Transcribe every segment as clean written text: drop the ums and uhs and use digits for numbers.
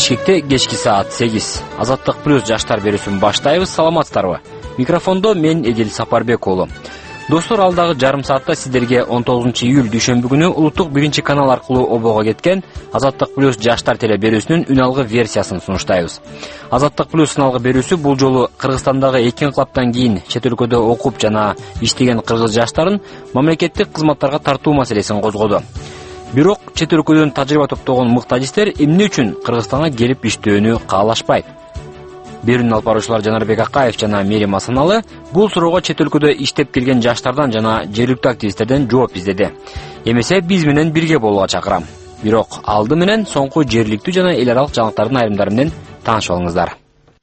Бишкекте кечки саат 8. Азаттык плюс жаштар берүүсүн баштайбыз. Саламатсыздарбы? Микрофондо мен Эдил Сапарбек уулу. Достор, алдагы жарым саатта сиздерге 19-июль дүйшөмбү күнү улуттук 1-канал аркылуу обого кеткен Азаттык плюс жаштар теле берүүсүнүн үн алгы версиясын сунуштайбыз. Азаттык плюс үн алгы берүүсү бул жолу Кыргызстандагы 2 инкылаптан кийин чет өлкөдө окуп жана иштеген кыргыз жаштарын мамлекеттик кызматтарга тартуу маселесин козгоду. Бирок чет өлкөдөн тажрыйба топтогон мыктажистер эмне үчүн Кыргызстанга келип иштөөнү каалашпайт? Берүүнү алып баруучулар Жанарбек Акаев жана Мерим Асаналы бул суроого чет өлкөдө иштеп келген жаштардан жана жергиликтүү активисттерден жооп издеди. Эмесе биз менен бирге болууга чакырам. Бирок алды менен соңку жергиликтүү жана эл аралык жаңылыктардын айрымдары менен таанышып алыңыздар.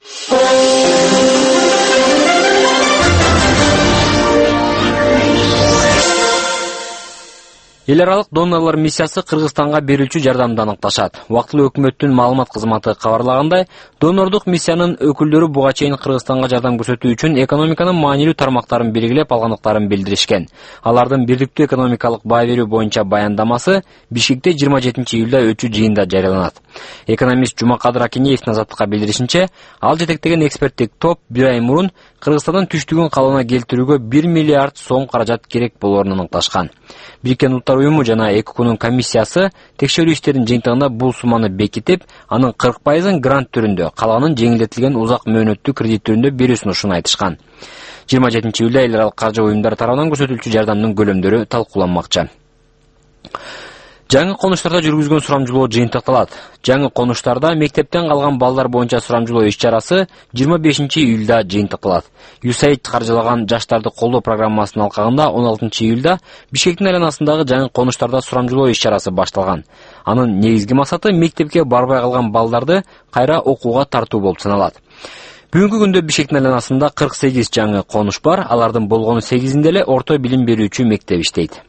Эл аралык донорлор миссиясы Кыргызстанга берүүчү жардамды аныкташат. Убактылуу өкмөттүн маалымат кызматы кабарлагандай, донордук миссиянын өкүлдөрү буга чейин Кыргызстанга жардам көрсөтүү үчүн экономиканын маанилүү тармактарын белгилеп алгандыктарын билдиришкен. Алардын бирдиктүү экономикалык баа берүү боюнча баяндамасы Бишкекте 27-июлда өтчү жыйында жарыяланат. Экономист Жумакадыр Акинеевдин Азаттыкка билдиришинче, ал жетектеген эксперттик топ бир ай мурун Кыргызстандын түштүгүн калыбына келтирүүгө 1 миллиард сом каражат керек болоорун аныкташкан. Бириккен Улуттар уюму жана ЭККУнун комиссиясы текшерүү иштеринин жыйынтыгында бул сумманы бекитип, анын 40%-ын грант түрүндө, калганын жеңилдетилген узак мөөнөттүү кредит түрүндө берүү сунушун айтышкан. 27-июлда эл аралык каржы уюмдары тарабынан көрсөтүлчү жардамдын көлөмдөрү талкууланмакчы. Жаңы конуштарда жүргүзгөн сурамжылоо жыйынтыкталат. Жаңы конуштарда мектептен калган балдар боюнча сурамжылоо иш-чарасы 25-июлда жыйынтыкталат. ЮСАИД каржылаган жаштарды колдоо программасынын алкагында 16-июлда Бишкектин айланасындагы жаңы конуштарда сурамжылоо иш-чарасы башталган. Анын негизги максаты мектепке барбай калган балдарды кайра окууга тартуу болуп саналат. Бүгүнкү күндө Бишкектин айланасында 48 жаңы конуш бар, алардын болгону 8-инде эле орто билим берүүчү мектеп иштейт.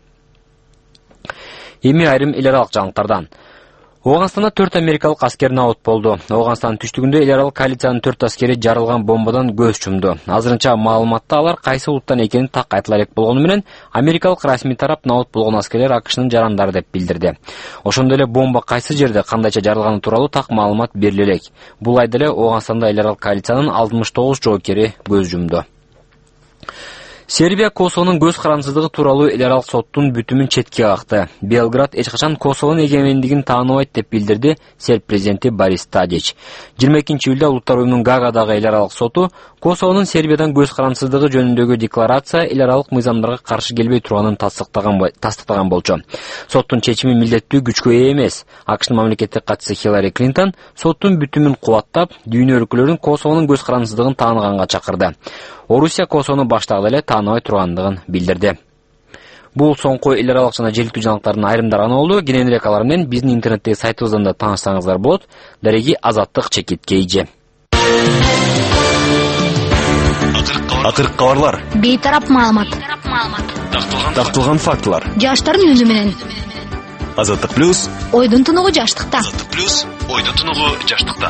Эми айрым эл аралык жаңылыктардан. Ооганстанда 4 америкалык аскер набат болду. Ооганстандын түштүгүндө эл аралык коалициянын 4 аскери жарылган бомбадан көз чумду. Азырынча маалыматта алар кайсы улуттан экени так айтыла элек болгону менен, америкалык расмий тарап набат болгон аскерлер АКШнын жарандары деп билдирди. Ошондой эле бомба кайсы жерде, кандайча жарылганы тууралуу так маалымат бериле элек. Бул айда эле Ооганстанда эл аралык коалициянын 69 жоокери көз жумду. Сербия Косовонун көз карансыздыгы тууралуу эл аралык соттун бүтүмүн четке какты. Белград эч качан Косовонун эгемендигин тааныбайт деп билдирди серб президенти Борис Тадич. 22-июлда Улуттар уюмунун Гаагадагы эл аралык соту Косовонун Сербиядан көз карансыздыгы жөнүндөгү декларация эл аралык мыйзамдарга каршы келбей турганын тастыктаган болчу. Соттун чечими милдеттүү күчкө ээ эмес. АКШнын мамлекеттик катчысы Хиллари Клинтон соттун бүтүмүн кубаттап, дүйнө өлкөлөрүн Косовонун көз карансыздыгын тааныганга чакырды. Орусия Косовону баштагы эле тааныбай тургандыгын билдирди. Бул соңку эл аралык жана жергиликтүү жаңылыктардын айрымдары гана болду. Кененирээк алар менен биздин интернеттеги сайтыбыздан да таанышсаңыздар болот. Дареги Азаттык чекиткейжи. Акыркы кабарлар. Бейтарап маалымат. Такталган фактылар. Жаштардын үнү менен. Азаттык плюс. Ойдун тунугу жаштыкта. Азаттык плюс. Ойдун тунугу жаштыкта.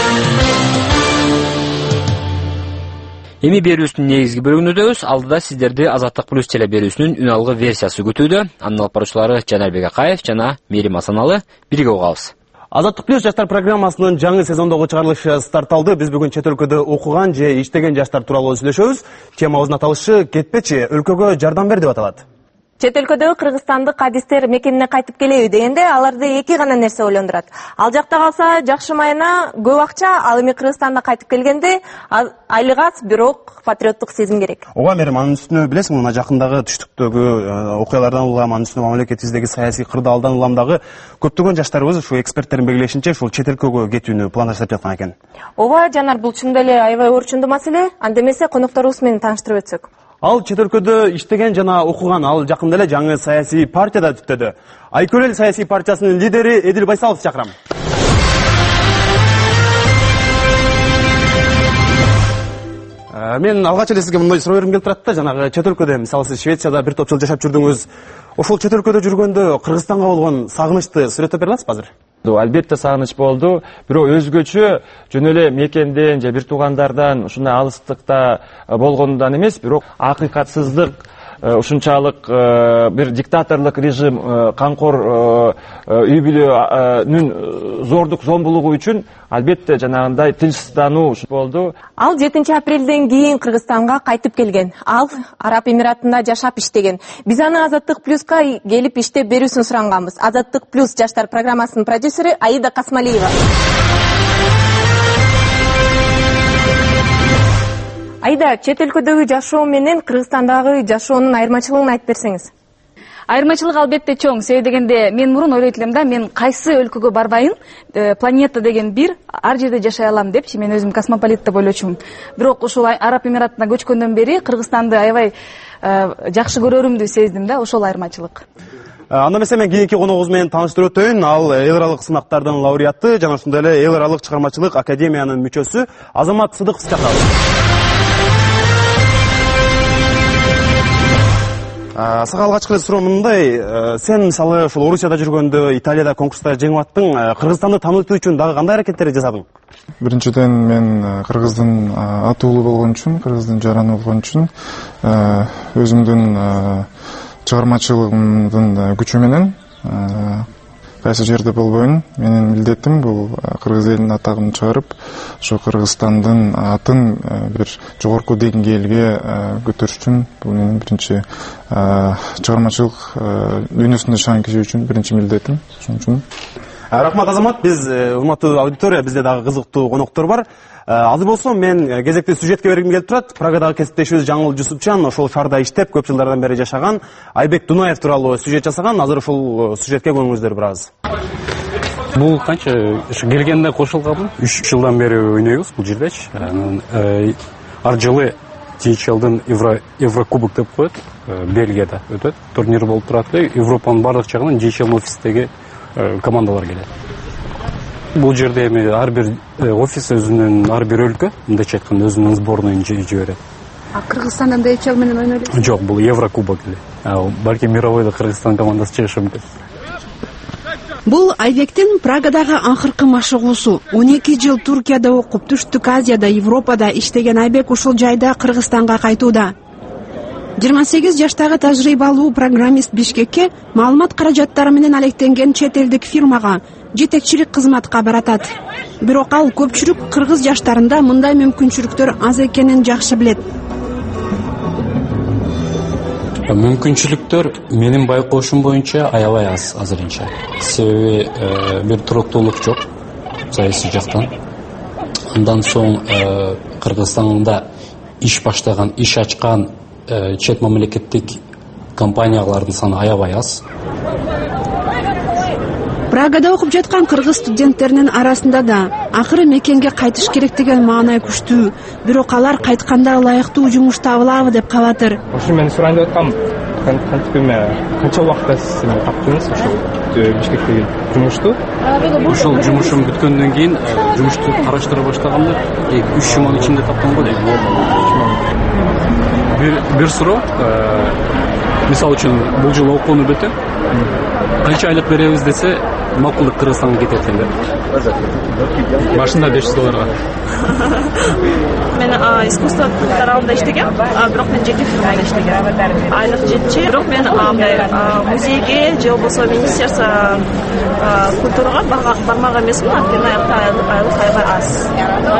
Эми берүүсүнүн негизги бөлүгүндөбүз. Алдыда сиздерди Азаттык плюс теле берүүсүнүн үн алгы версиясы күтүүдө. Анын алып баруучулары Жанарбек Акаев жана Мерим Асаналы. Бирге угабыз. Азаттык плюс жаштар программасынын жаңы сезондогу чыгарылышы старт алды. Биз бүгүн чет өлкөдө окуган же иштеген жаштар тууралуу сүйлөшөбүз. Темабыздын аталышы кетпечи, өлкөгө жардам бер деп аталат. Чет өлкөдөгү кыргызстандык адистер мекенине кайтып келеби дегенде аларды эки гана нерсе ойлондурат. Ал жакта калса жакшы майына, көп акча, ал эми Кыргызстанга кайтып келгенде айлык аз, бирок патриоттук сезим керек. Ооба, Мерим, анын үстүнө билесиң, мына жакындагы түштүктөгү окуялардан улам, анын үстүнө мамлекетибиздеги саясий кырдаалдан улам дагы көптөгөн жаштарыбыз ушу эксперттердин белгилешинче ушул чет өлкөгө кетүүнү пландаштырып жаткан экен. Ооба, Жанар, бул чындап эле аябай орчундуу маселе. Анда эмесе конокторубуз менен тааныштырып өтсөк. Ал чет өлкөдө иштеген жана окуган, ал жакында эле жаңы саясий партияда түптөдү. Айкөл эл саясий партиясынын лидери Эдил Байсаловду чакырам. Мен алгач эле сизге мындай суроо бергим келип турат да, жанагы чет өлкөдө, мисалы сиз Швецияда бир топ жыл жашап жүрдүңүз. Ошол чет өлкөдө жүргөндө Кыргызстанга болгон сагынычты сүрөттөп бере аласызбы азыр? Албетте сагыныч болду. Бирок өзгөчө жөн эле мекенден же бир туугандардан ушундай алыстыкта болгонундан эмес, бирок акыйкатсыздык ушунчалык бир диктаторлук режим камкор үй бүлөнүн зордук зомбулугу үчүн албетте жанагындай тынчсыздануу болду. Ал 7 апрелден кийин Кыргызстанга кайтып келген. Ал Араб Эмиратында жашап иштеген. Биз аны Азаттык плюска келип иштеп берүүсүн суранганбыз. Азаттык плюс жаштар программасынын продюсери Аида Касмалиева. Айда, чет өлкөдөгү жашоо менен Кыргызстандагы жашоонун айырмачылыгын айтып берсеңиз. Айырмачылык албетте чоң. Себеби дегенде мен мурун ойлойт элем да, мен кайсы өлкөгө барбайын, планета деген бир, ар жерде жашай алам депчи, мен өзүм космополит деп ойлочумун. Бирок ушул Араб Эмиратына көчкөндөн бери Кыргызстанды аябай жакшы көрөрүмдү сездим да, ошол айырмачылык. Анда эмесе мен кийинки коногубуз менен тааныштырып өтөйүн. Ал эл аралык сынактардын лауреаты жана ошондой эле эл аралык чыгармачылык академиянын мүчөсү Азамат Сыдыков жакабыз. Сага алгачкы суроо мындай, сен мисалы ушул Орусияда жүргөндө, Италияда конкурста жеңип аттың, Кыргызстанды таанытуу үчүн дагы кандай аракеттер жасадың? Биринчиден мен Кыргыздын аты уулу болгон үчүн, Кыргыздын жараны болгон үчүн өзүмдүн чыгармачылыгымдын күчү менен кайсы жерде болбойн, менин милдетим бул кыргыз элинин атагын чыгарып, ошо Кыргызстандын атын бир жогорку деңгээлге көтөрүш үчүн бул менин биринчи чыгармачылык дүйнөсүндө шаан кичүү үчүн биринчи милдетим. Ошон үчүн Рахмат Азамат, биз урматтуу аудитория, бизде дагы кызыктуу коноктор бар. Азыр болсо мен кезекти сюжетке бергим келип турат. Прагадагы кесиптешибиз Жаңыл Жусупчан ошол шаарда иштеп, көп жылдардан бери жашаган Айбек Дунаев тууралуу сюжет жасаган. Азыр ошол сюжетке көңүлүңүздөр бир аз. Бул канча келгенде кошулганмын. 3 жылдан бери ойнойбуз бул жердечи. Ар жылы DHL-дын Еврокубок деп коет, Бельгияда өтөт. Турнир болуп турат. Европанын бардык жагынан DHL офистеги командалар келет. Бул жерде эми ар бир офис өзүнүн, ар бир өлкө, мындайча айтканда өзүнүн сборныйын жиберет. Кыргызстандан DHL менен ойнойт? Жок, бул Еврокубок эле. Балки мировойдо Кыргызстан командасы чыгышы мүмкүн. Бул Айбектин Прагадагы акыркы машыгуусу. 12 жыл Туркияда окуп, Түштүк Азияда, Европада иштеген Айбек ушул жайда Кыргызстанга кайтууда. 28 жаштагы тажрыйбалуу программист Бишкекке маалымат каражаттары менен алектенген чет элдик фирмага жетекчилик кызматка баратат. Бирок ал көпчүлүк кыргыз жаштарында мындай мүмкүнчүлүктөр аз экенин жакшы билет. Мүмкүнчүлүктөр менин байкоошум боюнча аябай аз азырынча. Себеби бир туруктуулук жок саясий жактан. Андан соң Кыргызстанда иш баштаган, иш ачкан чет мамлекеттик компаниялардын саны аябай аз. Прагада окуп жаткан кыргыз студенттеринин арасында да акыры мекенге кайтыш керек деген маанай күчтүү. Бирок алар кайтканда ылайыктуу жумуш табылабы деп кабатыр. Ошо мен сурайын деп аткам, канча убакытта сиз таптыңыз ошол Бишкектеги жумушту? Ошол жумушум бүткөндөн кийин жумушту караштыра баштаганда 3 жуманын ичинде таптым го дейм. Бир суроо, мисалы үчүн бул жыл окууну бүтөп, канча айлык беребиз десе, макулдук Кыргызстанга кетет эле. Башында $500. Мен искусство тарабында иштегем, бирок мен жеке фирмада иштегем. Айлык жетчи, бирок мен музейге же болбосо министерство культурага бармаган эмесмин, анткени айлык аябай аз.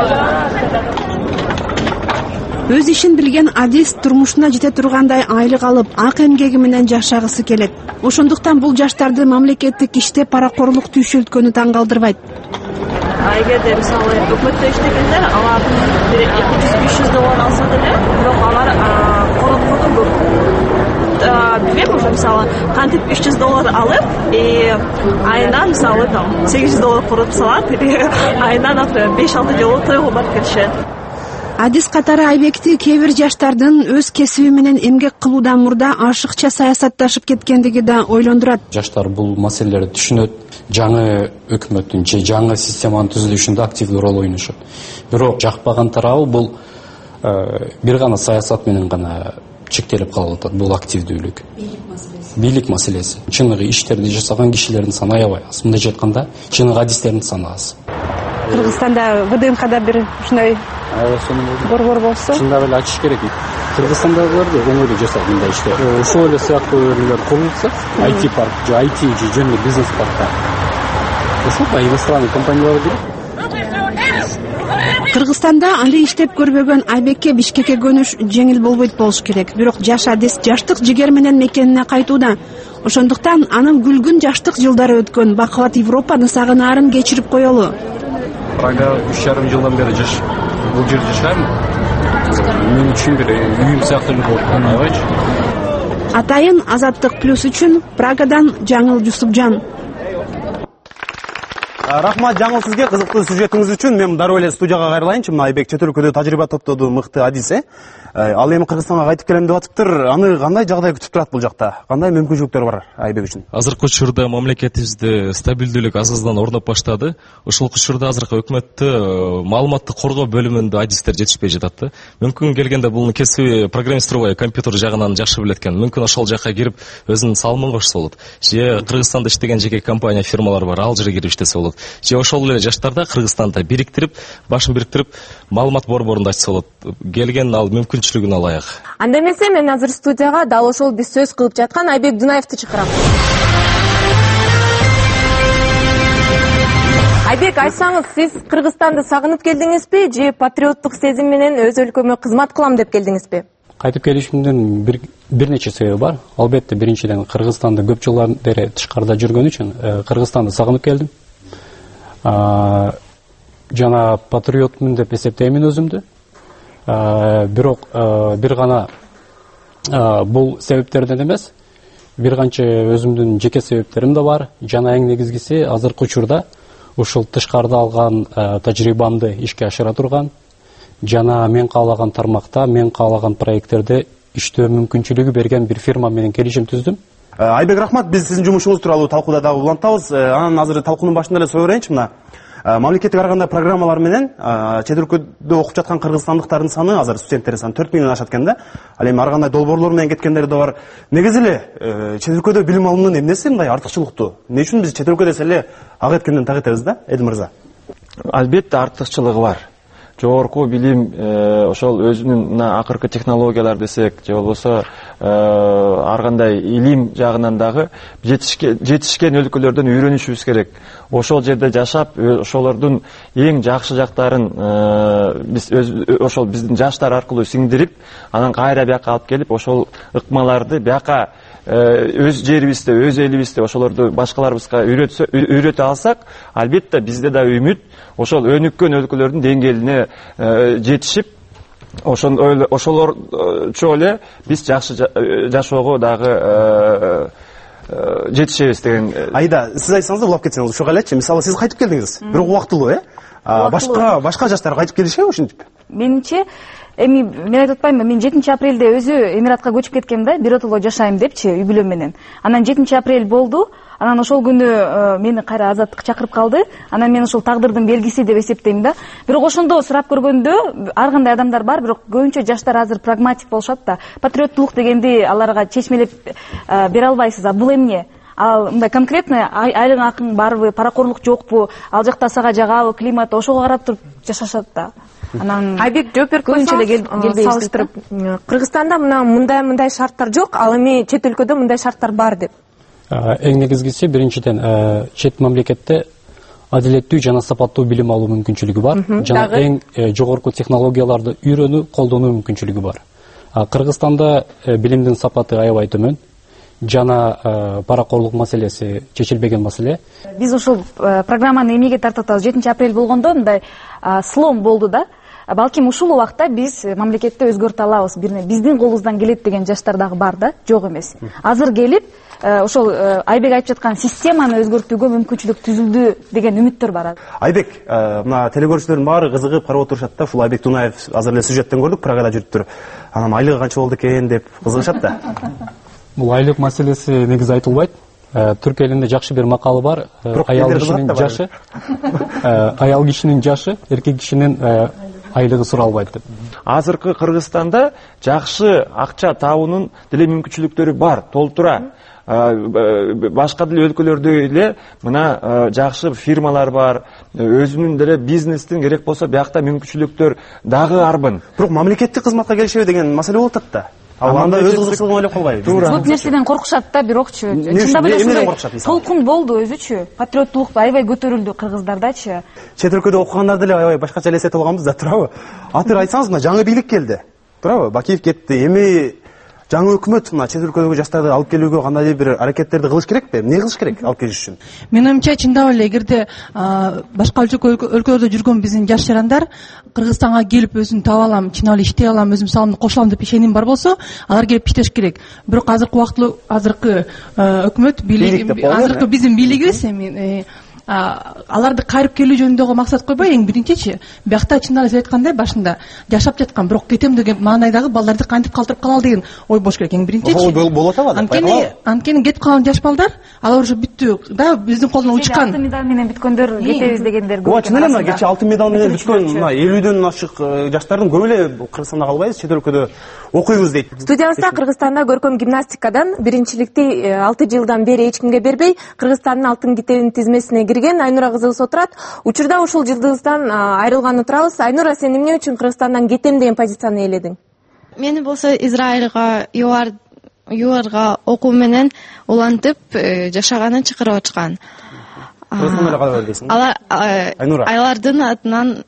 Өз ишин билген Адис турмушуна жете тургандай айлык алып, ак эмгеги менен жашагысы келет. Ошондуктан бул жаштарды мамлекеттик иште паракорлук түйшөлткөнү таң калтырбайт. Эгерде мисалы өкмөттө иштегендер алар $200-500 алса деле, бирок алар короткодон көп. Билбейм, уже мисалы кантип $300 алып, айына мисалы $800 коротуп салат, айына 5-6 жолу тойго барып келишет. Адис катары Айбекти кээ бир жаштардын өз кесиби менен эмгек кылуудан мурда ашыкча саясатташып кеткендиги да ойлондурат. Жаштар бул маселелерди түшүнөт, жаңы өкмөттүн же жаңы системанын түзүлүшүндө активдүү роль ойношот. Бирок жакпаган тарабы бул бир гана саясат менен гана чектелип калып атат. Бул активдүүлүк. Бийлик маселеси. Чыныгы иштерди жасаган кишилердин саны аябай аз. Мындайча айтканда, чыныгы адистердин саны аз. Кыргызстанда ВДНХда бир ушундай борбор болсо. Чындап эле ачыш керек. Кыргызстандагыларды оңойдо жасайт мындай иште. Ошол эле сыяктуу нелер курулса, IT парк, IT жөнүндө бизнес парктар. Ошол иностранный компаниялар керек. Кыргызстанда али иштеп көрбөгөн Айбекке Бишкекке көнүш жеңил болбойт болуш керек. Бирок жаш адис жаштык жигер менен мекенине кайтууда. Ошондуктан анын күлгүн жаштык жылдары өткөн бакубат Европаны сагынаарын кечирип коелу. Прага 3,5 жылдан бери бул жерде жашайм. Мен үчүн бир үйүм сыяктуу болуп калгайчы. Атайын Азаттык плюс үчүн Прагадан Жаңыл Жусупжан. Рахмат Жаңыл сизге кызыктуу сюжетиңиз үчүн. Мен дароо эле студияга кайрылайынчы. Мына Айбек чет өлкөдө тажрыйба топтоду мыкты адис. Ал эми Кыргызстанга кайтып келем деп атыптыр. Аны кандай жагдай күтүп турат бул жакта? Кандай мүмкүнчүлүктөр бар Айбек үчүн? Азыркы учурда мамлекетибизде стабилдүүлүк азыздан орноп баштады. Ошол учурда азыркы өкмөттө маалыматтык коргоо бөлүмүндө адистер жетишпей жатат да. Мүмкүн келгенде бул кесиби программистировая компьютер жагынан жакшы билет экен. Мүмкүн ошол жакка кирип өзүнүн салымын кошсо болот. Же Кыргызстанда иштеген жеке компания фирмалар бар, ал жерге кирип иштесе болот. Же ошол эле жаштарда Кыргызстанда башын бириктирип маалымат борборунда ачса болот. Келген ал мүмкүнчүлүгүн алайык. Анда эмесе мен азыр студияга дал ошол биз сөз кылып жаткан Айбек Дунаевди чакырам. Айбек, айтсаңыз, сиз Кыргызстанды сагынып келдиңизби же патриоттук сезим менен өз өлкөмө кызмат кылам деп келдиңизби? Кайтып келишимдин бир нече себеби бар. Албетте, биринчиден Кыргызстанда көп жылдан бери тышкарда жүргөн үчүн Кыргызстанды сагынып келдим. Жана патриотмун деп эсептеймин өзүмдү. Бирок бир гана бул себептерден эмес, бир канча өзүмдүн жеке себептерим да бар. Жана эң негизгиси азыркы учурда ушул тышкарда алган тажрыйбамды ишке ашыра турган, жана мен каалаган тармакта, мен каалаган проекттерде иштөө мүмкүнчүлүгү берген бир фирма менен келишим түздүм. Айбек, рахмат. Биз сиздин жумушуңуз тууралуу талкууда дагы улантабыз. Анан азыр талкуунун башында эле соорайынчы. Мына мамлекеттик ар кандай программалар менен чет өлкөдө окуп жаткан кыргызстандыктардын саны азыр студенттердин саны 4 миңден ашат экен да. Ал эми ар кандай долбоорлор менен кеткендер да бар. Негизи эле чет өлкөдө билим алуунун эмнеси мындай артыкчылыктуу? Эмне үчүн биз чет өлкөдө эле ак эткенден так этебиз да, Эдил мырза? Албетте артыкчылыгы бар. Жогорку билим ошол өзүнүн мына акыркы технологиялар десек, же болбосо ар кандай илим жагынан дагы жетишкен өлкөлөрдөн үйрөнүшүбүз керек. Ошол жерде жашап, ошолордун эң жакшы жактарын биз ошол биздин жаштар аркылуу сиңдирип, анан кайра бияка алып келип, ошол ыкмаларды бияка өз жерибизде, өз элибизде ошолорду башкаларыбызга үйрөтө алсак, албетте бизде да үмүт ошол өнүккөн өлкөлөрдүн деңгээлине жетишип, ошолорчо эле биз жакшы жашоого дагы жетишебиз деген. Айда, сиз айтсаңыз да улап кетсеңиз, ушуга элечи, мисалы сиз кайтып келдиңиз, бирок убактылуу, башка жаштар кайтып келишеби ушинтип? Менимче, эми мен айтып атпаймынбы, мен 7 апрелде өзү Эмиратка көчүп кеткем да, биротоло жашайм депчи, үй бүлөм менен. Анан 7 апрель болду. Анан ошол күнү мени кайра Азаттык чакырып калды. Анан мен ошол тагдырдын белгиси деп эсептейм да. Бирок ошондо сурап көргөндө ар кандай адамдар бар, бирок көбүнчө жаштар азыр прагматик болушат да. Патриоттулук дегенди аларга чечмелеп бере албайсыз. А бул эмне? Ал мындай конкретно айлык акың барбы, паракорлук жокпу, ал жакта сага жагабы, климат, ошого карап туруп жашашат да. Анан Айбек, жооп берип койсоңуз, салыштырып, Кыргызстанда мындай шарттар жок, ал эми чет өлкөдө мындай шарттар бар деп. Эң негизгиси биринчиден чет мамлекетте адилеттүү жана сапаттуу билим алуу мүмкүнчүлүгү бар. Жана эң жогорку технологияларды үйрөнүү, колдонуу мүмкүнчүлүгү бар. Кыргызстанда билимдин сапаты аябай төмөн. Жана паракорлук маселеси чечилбеген маселе. Биз ушул программаны эмнеге тартып атабыз? 7 апрель болгондо мындай слом болду да. Балким ушул убакта биз мамлекетти өзгөртө алабыз. Биздин колубуздан келет деген жаштар дагы бар да, жок эмес. Азыр келип ошол Айбек айтып жаткан системаны өзгөртүүгө мүмкүнчүлүк түзүлдү деген үмүттөр бар. Айбек, мына телекөрүүчүлөрдүн баары кызыгып карап отурушат да, ушул Айбек Дунаев азыр эле сюжеттен көрдүк, Прагада жүрүптүр. Анан айлыгы канча болду экен деп кызыгышат да. Бул айлык маселеси негизи айтылбайт. Түрк элинде жакшы бир макалы бар. Аял кишинин жашы, эркек кишинин айлыгы суралбайт деп. Азыркы Кыргызстанда жакшы акча табуунун деле мүмкүнчүлүктөрү бар, толтура. башка деле өлкөлөрдө эле мына жакшы фирмалар бар, өзүнүн деле бизнестин керек болсо биякта мүмкүнчүлүктөр дагы арбын. Бирок мамлекеттик кызматка келишеби деген маселе болуп атат да. Анда өз кызыкчылыгын ойлоп калбайбы? Көп нерседен коркушат да, бирокчу. Чындап эле ушундай толкун болду өзүчү. Патриоттуулук аябай көтөрүлдү кыргыздардачы. Чет өлкөдө окугандар деле аябай башкача элестетип алганбыз да, туурабы? Атыр айтсаңыз, мына жаңы бийлик келди. Туурабы? Бакиев кетти. Эми жаңы өкмөт мына чет өлкөдөгү жаштарды алып келүүгө кандай бир аракеттерди кылыш керекпи? Эмне кылыш керек алып келиш үчүн? Менин оюмча чындап эле эгерде башка өлкөлөрдө жүргөн биздин жаш жарандар Кыргызстанга келип өзүн таап алам, чын эле иштей алам, өзүм салымды кошо алам деп ишеним бар болсо, алар келип иштеш керек. Бирок азыркы өкмөт бийлиги, азыркы биздин бийлигибиз эми аларды кайрып келүү жөнүндөгү максат койбой, эң биринчичи биякта чындап эле айткандай башында жашап жаткан, бирок кетем деген маанайдагы балдарды кантип калтырып калалы деген ой болуш керек эң биринчичи. Ой болот албады. Анткени кетип калган жаш балдар, алар уже бүттү да, биздин колдон учкан. Алтын медаль менен бүткөндөр кетебиз дегендер көп. Ооба, чын эле мына кечээ алтын медаль менен бүткөн мына 50дөн ашык жаштардын көбү эле Кыргызстанда калбайбыз, чет өлкөдө окуйбуз дейт. Студиябызда Кыргызстанда көркөм гимнастикадан биринчиликти 6 жылдан бери эч кимге бербей, Кыргызстандын алтын китебинин тизмесине кирген Айнура кызыбыз отурат. Учурда ушул жылдыздан айрылганы турабыз. Айнура, сен эмне үчүн Кыргызстандан кетем деген позицияны ээледиң? Мени болсо Израилга, ЮАРга окуу менен улантып жашаганын чакырып атышкан. Кыргызстанда кала бербейсиң? Алардын атынан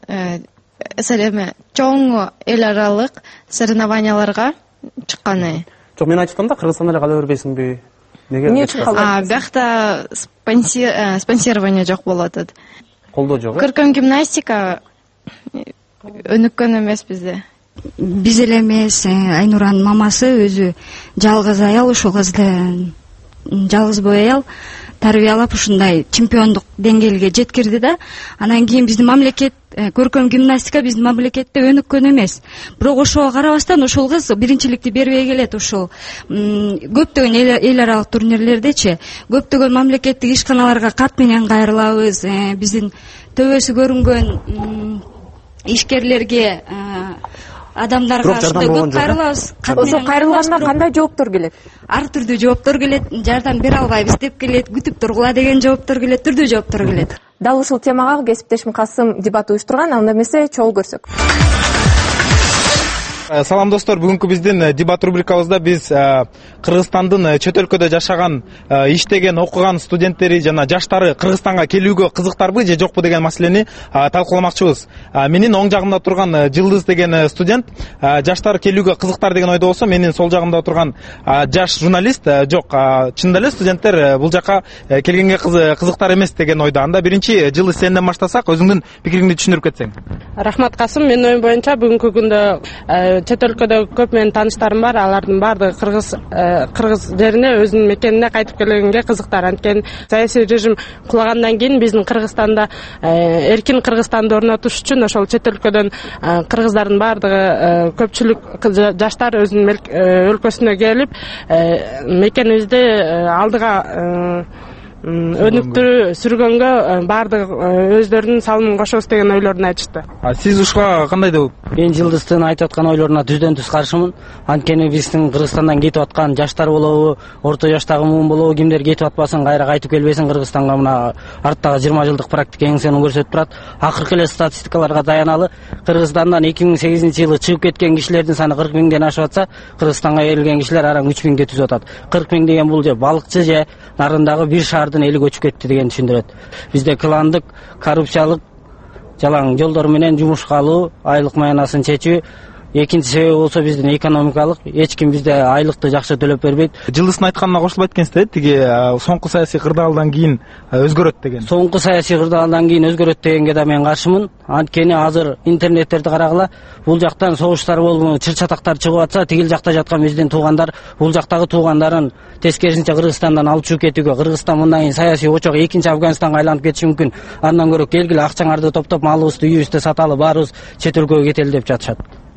чоң эл аралык соревнованияларга чыкканы. Жок, мен айтып да Кыргызстанда эле кала бербейсиңби? Эмне үчүн калбайсың? Биякта спонсирование жок болуп атат. Колдоо жок. Көркөм гимнастика өнүккөн эмес бизде. Биз эле эмес, Айнуранын мамасы өзү жалгыз аял, ушул кызды жалгыз бой аял тарбиялап ушундай чемпиондук деңгээлге жеткирди да. Анан кийин биздин мамлекет көркөм гимнастика биздин мамлекетте өнүккөн эмес. Бирок ошого карабастан ушул кыз биринчиликти бербей келет. Ушул көптөгөн эл аралык турнирлердечи көптөгөн мамлекеттик ишканаларга кат менен кайрылабыз. Биздин төбөсү көрүнгөн ишкерлерге, адамдарга ушундай көп кайрылабыз. Ошо кайрылганда кандай жооптор келет? Ар түрдүү жооптор келет. Жардам бере албайбыз деп келет, күтүп тургула деген жооптор келет, түрдүү жооптор келет. Дал ушул темага кесиптешим Касым дебат уюштурган, анда эмесе чогуу көрсөк. Салам достор, бүгүнкү биздин дебат рубрикабызда биз Кыргызстандын чет өлкөдө жашаган, иштеген, окуган студенттери жана жаштары Кыргызстанга келүүгө кызыктарбы же жокпу деген маселени талкууламакчыбыз. Менин оң жагымда турган Жылдыз деген студент жаштар келүүгө кызыктар деген ойдо болсо, менин сол жагымда турган жаш журналист жок, чындап эле студенттер бул жака келгенге кызыктар эмес деген ойдо. Анда биринчи Жылдыз сенден баштасак, өзүңдүн пикириңди түшүндүрүп кетсең. Рахмат Касым, менин оюм боюнча бүгүнкү күндө чет өлкөдө көп менин тааныштарым бар, алардын баардыгы кыргыз жерине, өзүнүн мекенине кайтып келгенге кызыктар. Анткени саясий режим кулагандан кийин биздин Кыргызстанда эркин Кыргызстанды орнотуш үчүн ошол чет өлкөдөн кыргыздардын баардыгы көпчүлүк жаштар өзүнүн өлкөсүнө келип мекенибизди алдыга өнүктүрүү сүргөнгө баардык өздөрүнүн салымын кошобуз деген ойлорун айтышты. Сиз ушуга кандай деп? Мен Жылдыздын айтып аткан ойлоруна түздөн түз каршымын. Анткени биздин Кыргызстандан кетип аткан жаштар болобу, орто жаштагы муун болобу, кимдер кетип атпасын, кайра кайтып келбесин Кыргызстанга, мына арттагы 20 жылдык практика эңсени көрсөтүп турат. Акыркы эле статистикаларга таяналы, Кыргызстандан 2008-жылы чыгып кеткен кишилердин саны 40 миңден ашып атса, Кыргызстанга келген кишилер араң 3 миңди түзүп атат. 40 миң деген бул же балыкчы же нарындагы бир шаардын эли көчүп кетти деген түшүндүрөт. Бизде кландык, коррупциялык жалаң жолдор менен жумушка алуу, айлык маянасын чечүү. Экинчи себеби болсо биздин экономикалык, эч ким бизде айлыкты жакшы төлөп бербейт. Жылдыздын айтканына кошулбайт экенсиз, тиги соңку саясий кырдаалдан кийин өзгөрөт деген. Соңку саясий кырдаалдан кийин өзгөрөт дегенге да мен каршымын. Анткени азыр интернеттерди карагыла, бул жактан согуштар болуп, чыр-чатактар чыгып атса, тигил жакта жаткан биздин туугандар бул жактагы туугандарын тескерисинче Кыргызстандан алып чыгып кетүүгө, Кыргызстан мындан кийин саясий очок экинчи Афганистанга айланып кетиши мүмкүн. Андан көрө келгиле акчаңарды топтоп, малыбызды, үйүбүздү саталы, баарыбыз чет өлкөгө кетели деп жатышат.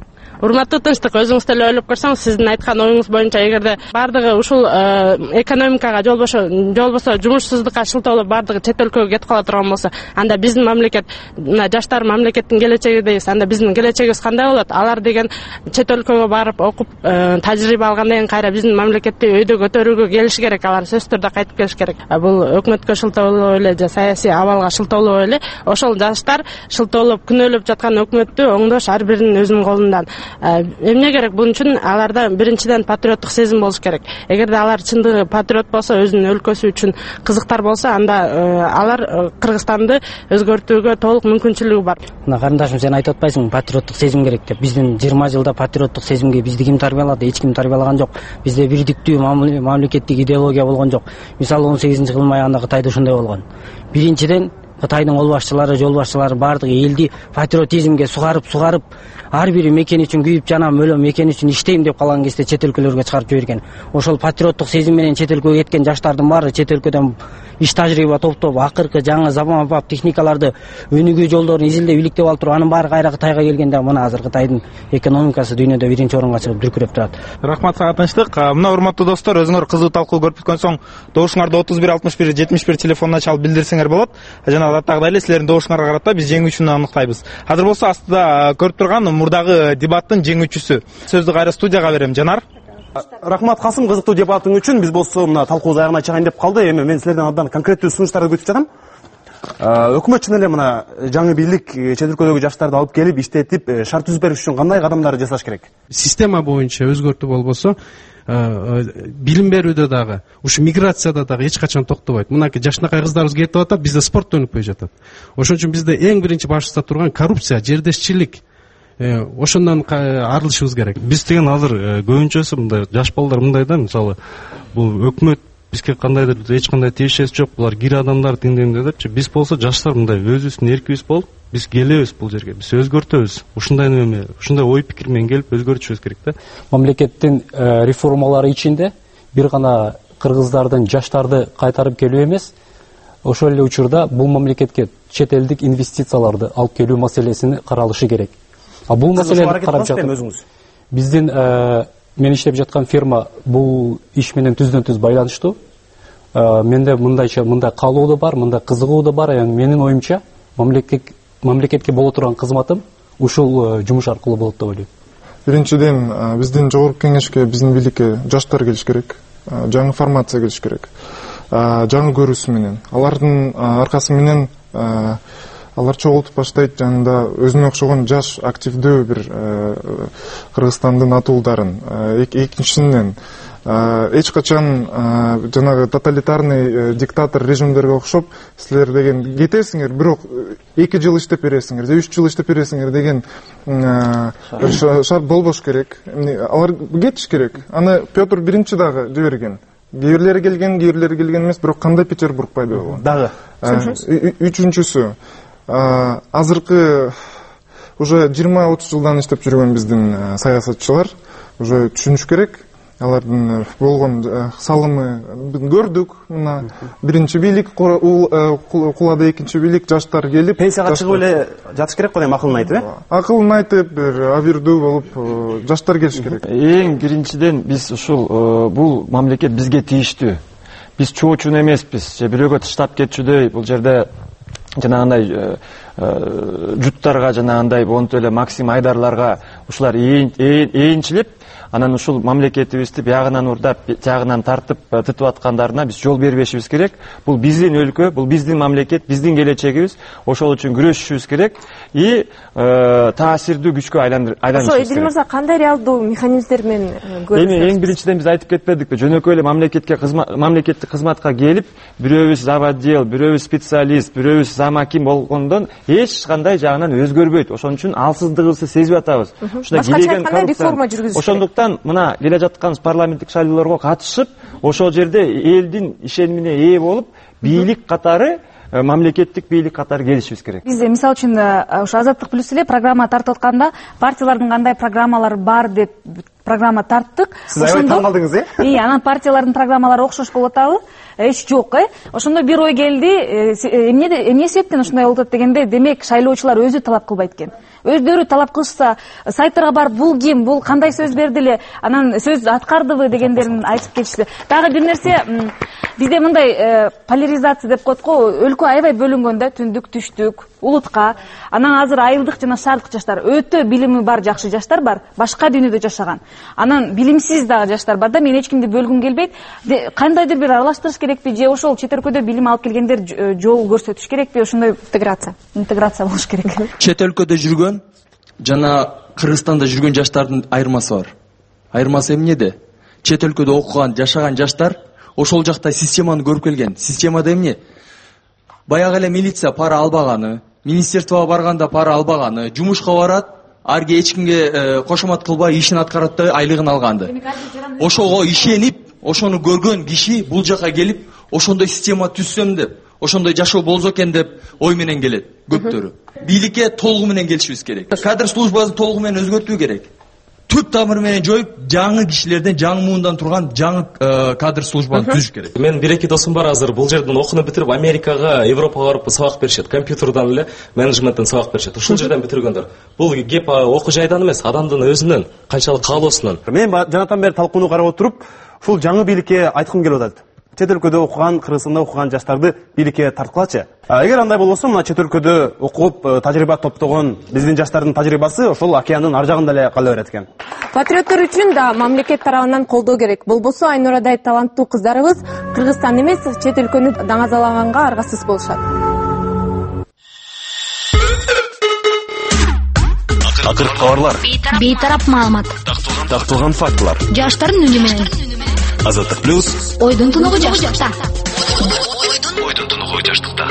урматтуу тынчтык, өзүңүз деле ойлоп көрсөңүз, сиздин айткан оюңуз боюнча эгерде баардыгы ушул экономикага болбосо жумушсуздукка шылтоолоп баардыгы чет өлкөгө кетип кала турган болсо, анда биздин мамлекет, мына жаштар мамлекеттин келечеги дейбиз, анда биздин келечегибиз кандай болот? Алар деген чет өлкөгө барып окуп, тажрыйба алгандан кийин кайра биздин мамлекетти өйдө көтөрүүгө келиши керек, алар сөзсүз түрдө кайтып келиш керек. Бул өкмөткө шылтоолоо эле же саясий абалга шылтоолоо эле, ошол жаштар шылтоолоп күнөөлөп жаткан өкмөттү оңдош ар биринин өзүнүн колундан. Эмне керек? Бунун үчүн аларда биринчиден патриоттук сезим болуш керек. Эгерде алар чындыгы патриот болсо, өзүнүн өлкөсү үчүн кызыктар болсо, анда алар Кыргызстанды өзгөртүүгө толук мүмкүнчүлүгү бар. Мына карындашым, сен айтып атпайсыңбы, патриоттук сезим керек деп. Биздин 20 жылда патриоттук сезимге бизди ким тарбиялады? Эч ким тарбиялаган жок. Бизде бирдиктүү мамлекеттик идеология болгон жок. Мисалы 18-кылым аягында Кытайда ошондой болгон. Биринчиден Кытайдын ол башчылары, жол башчылары баардыгы элди патриотизмге сугарып, ар бири мекен үчүн күйүп жанам, өлөм, мекен үчүн иштейм деп калган кезде чет өлкөлөргө чыгарып жиберген. Ошол патриоттук сезим менен чет өлкөгө кеткен жаштардын баары чет өлкөдөн иш тажрыйба топтоп, акыркы жаңы заманбап техникаларды, өнүгүү жолдорун изилдеп, иликтеп алып туруп, анын баары кайра Кытайга келгенде мына азыр Кытайдын экономикасы дүйнөдө биринчи орунга чыгып дүркүрөп турат. Рахмат сага, тынчтык. Мына урматтуу достор, өзүңөр кызуу талкуу көрүп бүткөн соң, добушуңарды 31 61 71 телефонуна чалып билдирсеңер болот. Жана адаттагыдай эле силердин добушуңарга карата биз жеңүүчүнү аныктайбыз. Азыр болсо астыда көрүп турган мурдагы дебаттын жеңүүчүсү. Сөздү кайра студияга берем, Жанар. Рахмат Касым, кызыктуу дебатың үчүн. Биз болсо мына талкуу аягына чыгайын деп калды. Эми мен силерден абдан конкреттүү сунуштарды күтүп жатам. Өкмөт чын эле мына жаңы бийлик чет өлкөдөгү жаштарды алып келип иштетип, шарт түзүп бериш үчүн кандай кадамдар жасаш керек? Система боюнча өзгөртүү болбосо, билим берүүдө дагы, ушу миграцияда дагы эч качан токтобойт. Мынакей жашынакай кыздарыбыз кетип атат, бизде спорт өнүкпөй жатат. Ошон үчүн бизде эң биринчи башыбызда турган коррупция, жердешчилик. Ошондон арылышыбыз керек. Биз деген азыр көбүнчөсү мындай жаш балдар мындай да, мисалы бул өкмөт бизге кандайдыр эч кандай тиешеси жок, булар кире адамдар теңдегенде депчи. Биз болсо жаштар мындай өзүбүздүн эркибиз болуп, биз келебиз бул жерге, биз өзгөртөбүз. Ушундай неме, ушундай ой пикир менен келип өзгөртүшүбүз керек да. Мамлекеттин реформалары ичинде бир гана кыргыздардын жаштарды кайтарып келүү эмес, ошол эле учурда бул мамлекетке чет элдик инвестицияларды алып келүү маселесини каралышы керек. Бул маселени карап жатып, биздин мен иштеп жаткан фирма бул иш менен түздөн түз байланыштуу. Менде мындай каалоо да бар, мындай кызыгуу да бар. Менин оюмча, мамлекетке боло турган кызматым ушул жумуш аркылуу болот деп ойлойм. Биринчиден, биздин жогорку кеңешке, биздин бийликке жаштар келиш керек, жаңы формация келиш керек, жаңы көрүүсү менен. Алардын аркасы менен алар чогултуп баштайт жанында өзүнө окшогон жаш активдүү бир Кыргызстандын атуулдарын. Экинчиден, эч качан жанагы тоталитарный диктатор режимдерге окшоп силер деген кетесиңер, бирок 2 жыл иштеп бересиңер, 3 жыл иштеп бересиңер деген шарт болбош керек. Алар кетиш керек. Аны Петр биринчи дагы жиберген. Кээ бирлери келген эмес, бирок кандай Петербург пайда болгон? Дагы. Үчүнчүсү, азыркы уже 20-30 жылдан иштеп жүргөн биздин саясатчылар уже түшүнүш керек. Алардын болгон салымы көрдүк. Мына биринчи бийлик кулады, экинчи бийлик жаштар келип, пенсияга чыгып эле жатыш керек го дейм, акылын айтып, акылын айтып, бир авирдүү болуп жаштар келиш керек. Эң биринчиден биз ушул бул мамлекет бизге тийиштүү. Биз чоочун эмеспиз, же бирөөгө тыштап кетчүдөй бул жерде жанагындай жуттарга, жанагындай монтип эле Максим Айдарларга ушулар ээнчилеп, анан ушул мамлекетибизди биягынан урдап, жагынан тартып тытып аткандарына биз жол бербешибиз керек. Бул биздин өлкө, бул биздин мамлекет, биздин келечегибиз. Ошол үчүн күрөшүшүбүз керек и таасирдүү күчкө айланышыбыз керек. Эдил мырза, кандай реалдуу механизмдер менен көрөсүз? Эми эң биринчиден биз айтып кетпедикпи? Жөнөкөй эле мамлекеттик кызматка келип, бирөөбүз заводдел, бирөөбүз специалист, бирөөбүз замаким болгондон эч кандай жагынан өзгөрбөйт. Ошон үчүн алсыздыгыбызды сезип атабыз. Башкача айтканда реформа жүргүзүш керек. Ошондуктан мына келе жаткан парламенттик шайлоолорго катышып, ошол жерде элдин ишенимине ээ болуп, бийлик катары, мамлекеттик бийлик катары келишибиз керек. Биз мисалы үчүн ошо Азаттык плюс эле программа тартып атканда партиялардын кандай программалары бар деп программа тарттык. Сиз аябай таң калдыңыз, анан партиялардын программалары окшош болуп атабы? Эч жок, Ошондо бир ой келди, эмне себептен ушундай болуп атат дегенде, демек шайлоочулар өзү талап кылбайт экен. өздөрү талап кылышса, сайттарга барып бул ким, бул кандай сөз берди эле, анан сөз аткардыбы дегендерин айтып кетишти. Дагы бир нерсе, бизде мындай поляризация деп коет го, өлкө аябай бөлүнгөн да, түндүк, түштүк, улутка. Анан азыр айылдык жана шаардык жаштар, өтө билими бар жакшы жаштар бар, башка дүйнөдө жашаган. Анан билимсиз дагы жаштар бар да, мен эч кимди бөлгүм келбейт. Кандайдыр бир аралаштырыш керекпи, же ошол чет өлкөдө билим алып келгендер жол көрсөтүш керекпи, ошондой интеграция болуш керек. Чет өлкөдө жүргөн жана Кыргызстанда жүргөн жаштардын айырмасы бар. Айырмасы эмнеде? Чет өлкөдө окуган, жашаган жаштар ошол жакта системаны көрүп келген. Системада эмне? Баягы эле милиция пара албаганы, министерствого барганда пара албаганы, жумушка барат, арге эч кимге кошомат кылбай ишин аткарат да айлыгын алганды. Ошого ишенип, ошону көргөн киши бул жака келип, ошондой система түзсөм деп, ошондой жашоо болсо экен деп ой менен келет көптөрү. Бийликке толугу менен келишибиз керек. Кадр службасын толугу менен өзгөртүү керек. Түп тамыры менен жоюп, жаңы кишилерден, жаңы муундан турган жаңы кадр службаны түзүш керек. Мен бир-эки досум бар, азыр бул жерден окууну бүтүрүп Америкага, Европага барып сабак беришет. Компьютерден эле менеджменттен сабак беришет. Ушул жерден бүтүргөндөр. Бул кеп окуу жайдан эмес, адамдын өзүнөн, канчалык каалоосунан. Мен жанатан бери талкууну карап отуруп, ушул жаңы бийликке айткым келип атат. Чет өлкөдө окуган, Кыргызстанда окуган жаштарды бийликке тарткылачы. Эгер андай болбосо, мына чет өлкөдө окуп, тажрыйба топтогон биздин жаштардын тажрыйбасы ошол океандын ар жагында эле кала берет экен. Патриоттор үчүн да мамлекет тарабынан колдоо керек. Болбосо Айнурадай таланттуу кыздарыбыз Кыргызстан эмес, чет өлкөнү даңазалаганга аргасыз болушат. Акыркы кабарлар. Бейтарап маалымат. Такталган фактылар. Жаштардын үнү менен. Азаттык плюс. Ойдун тунугу жаштыкта. Ойдун тунугу жаштыкта.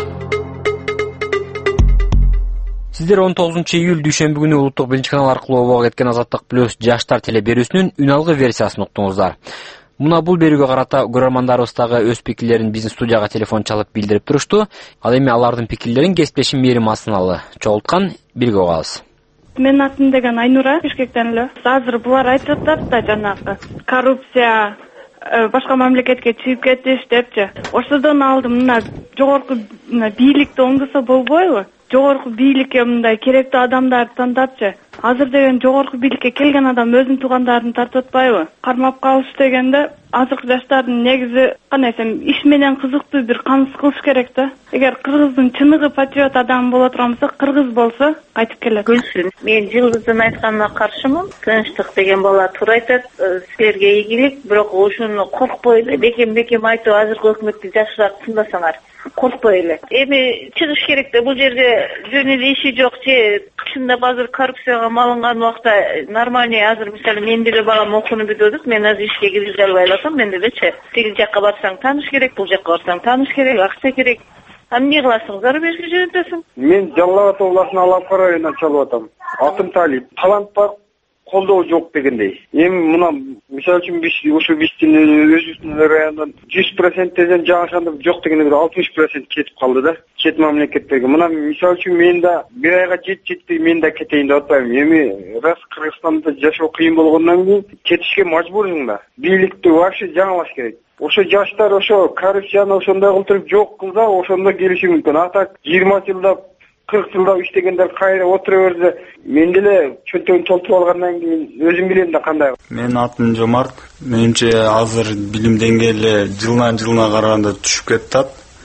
Сиздер 19-июль дүйшөмбү күнү улуттук биринчи канал аркылуу обого кеткен Азаттык плюс жаштар телеберүүсүнүн үн алгы версиясын уктуңуздар. Мына бул берүүгө карата көрөрмандарыбыз дагы өз пикирлерин биздин студияга телефон чалып билдирип турушту. Ал эми алардын пикирлерин кесиптешим Мээрим Асыналы чогулткан, бирге угабыз. Менин атым деген Айнура, Бишкектен эле. Азыр булар айтып атат да, жанагы коррупция башка мамлекетке чыгып кетиш депчи. Ошодон алдым мына жогорку бийликти оңдосо болбойбу? Жогорку бийликке мындай керектүү адамдарды тандапчы. Азыр деген жогорку бийликке келген адам өзүнүн туугандарын тартып атпайбы? Кармап калыш дегенде азыркы жаштардын негизи кандай десем, иш менен кызыктуу бир камсыз кылыш керек да. Эгер кыргыздын чыныгы патриот адам боло турган болсо, кыргыз болсо кайтып келет. Гүлсүн, мен Жылдыздын айтканына каршымын. Тынчтык деген бала туура айтат, силерге ийгилик, бирок ушуну коркпой эле бекем айтып азыркы өкмөттү жакшыраак тыңдасаңар. Коркпой эле. Эми чыгыш керек да, бул жерде жөн эле иши жок же чындап азыр коррупцияга малынган убакта нормальный азыр мисалы мен деле балам окууну бүтөдүк, мен азыр ишке киргизе албай эласам, мен делечи. Тиги жакка барсаң тааныш керек, бул жакка барсаң тааныш керек, акча керек. Эмне кыласың? Зарубежге жөнөтөсүң. Мен Жалал Абад областынын Алапкы районунан чалып атам. Атым Талип. Талант бар, колдоо жок дегендей. Эми мына мисалы үчүн биздин өзүбүздүн райондон 100% десем жаңышандып жок дегенде 60% кетип калды да. Чет мамлекеттерге. Мына мисалы үчүн мен да бир айга жетти, мен да кетейин деп атпайм. Эми раз Кыргызстанда жашоо кыйын болгондон кийин кетишке мажбурсуң да. Бийликти вообще жаңылаш керек. Ошо жаштар ошо коррупцияны ошондой кылтырып жок кылса, ошондо келиши мүмкүн. А так 20 жылда 40 жылда иштегендер кайра отура берсе, мен деле чөнтөгүн толтуруп алгандан кийин өзүм билем да кандай. Менин атым Жомарт. Менимче азыр билим деңгээли жылдан жылына караганда түшүп кетет.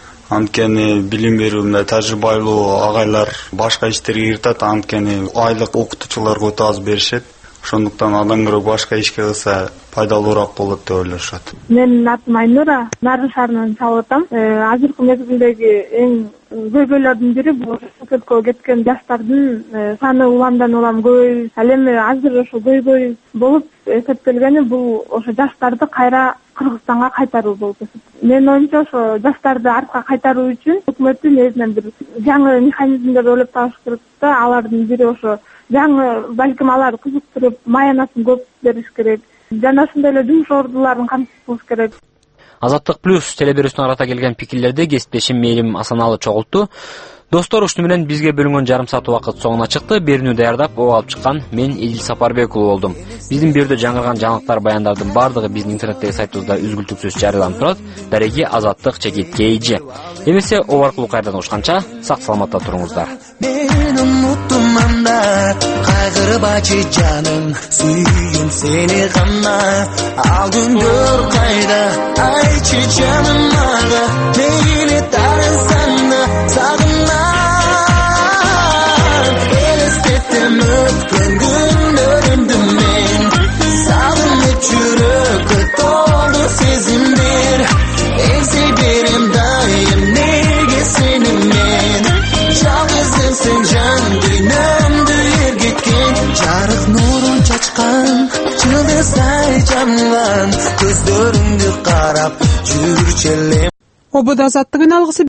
Анткени билим берүүнү тажрыйбалуу агайлар башка иштерге киртет, анткени айлык окутуучуларга өтө аз беришет. Ошондуктан адам көрө башка ишке кылса пайдалуураак болот деп ойлошот. Менин атым Айнура, Нарын шаарынан чалып атам. Азыркы мезгилдеги эң көйгөйлөрдүн бири бул өлкөгө кеткен жаштардын саны уламдан улам көбөйүп, ал эми азыр ошо көйгөй болуп эсептелгени бул ошо жаштарды кайра Кыргызстанга кайтаруу болуп эсептелет. Менин оюмча ошо жаштарды артка кайтаруу үчүн өкмөттүн өзүнөн бир жаңы механизмдер ойлоп табыш керек да. Алардын бири ошо жаңы, балким алар кызыктырып, маянасын көп бериш керек. Жана ошондой эле жумуш ордуларын камсыз кылыш керек. Азаттык плюс телеберүүсүнө карата келген пикирлерди кесиптешим Мээрим Асаналы чогултту. Достор, ушуну менен бизге бөлүнгөн жарым саат убакыт соңуна чыкты. Берүүнү даярдап, ого алып чыккан мен Эдил Сапарбек уулу болдум. Биздин берүүдө жаңырган жаңылыктар, баяндардын бардыгы биздин интернеттеги сайтыбызда үзгүлтүксүз жарыяланып турат. Дареги Азаттык _KG. Эмесе ого аркылуу кайрадан угушканча сак саламатта туруңуздар. unuttum anda. Kaygırbaçı canım, suyum seni gana. Al gündür kayda, ayçı canım ağa. Meyli tarınsan da sağınan. Elestettim öpkün günlerimdim men. Sağınıp çürükü doldu sezimdir. En sevdiğim daim nege senin men. Жалғызымсың жан дүйнөмдү ергеткен. Жарық нурун чачкан, жылдыздай жамган. Көздөрүңдү карап жүрчү элем. Ободо азаттык үн алгысы